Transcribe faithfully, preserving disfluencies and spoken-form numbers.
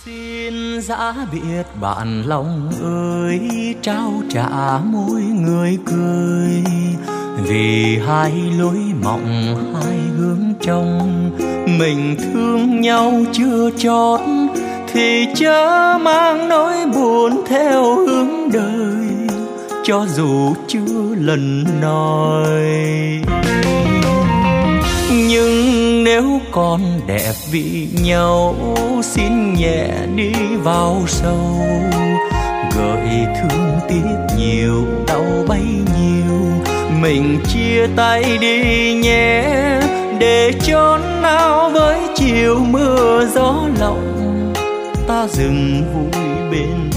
Xin giã biệt bạn lòng ơi, trao trả môi người cười, vì hai lối mộng hai hướng trong, mình thương nhau chưa chót thì chớ mang nỗi buồn theo hướng đời, cho dù chưa lần nói. Nhưng nếu còn đẹp vì nhau, xin nhẹ đi vào sâu, gợi thương tiếc nhiều đau bấy nhiêu, mình chia tay đi nhé, để chốn nào với chiều mưa gió lộng, ta dừng vui bên